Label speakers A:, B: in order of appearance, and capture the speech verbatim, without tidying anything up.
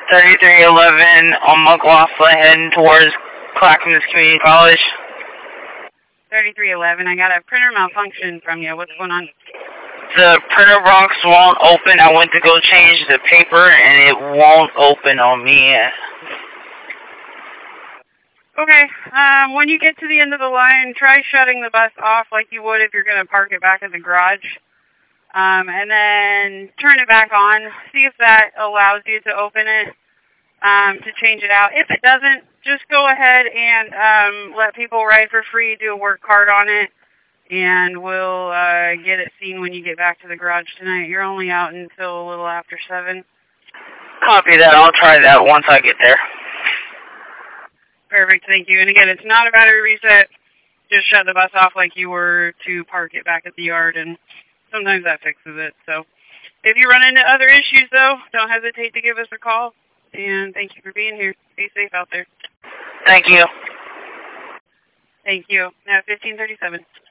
A: thirty-three eleven on McLaughlin heading towards Clackamas Community College.
B: thirty-three eleven, I got a printer malfunction from you. What's going on?
A: The printer box won't open. I went to go change the paper and it won't open on me.
B: Okay, um, when you get to the end of the line, try shutting the bus off like you would if you're going to park it back at the garage. Um, and then turn it back on. See if that allows you to open it, um, to change it out. If it doesn't, just go ahead and um, let people ride for free, do a work card on it, and we'll uh, get it seen when you get back to the garage tonight. You're only out until a little after seven.
A: Copy that. I'll try that once I get there.
B: Perfect, thank you. And again, it's not a battery reset. Just shut the bus off like you were to park it back at the yard, and sometimes that fixes it. So if you run into other issues, though, don't hesitate to give us a call. And thank you for being here. Be safe out there.
A: Thank you.
B: Thank you. Now, fifteen thirty-seven.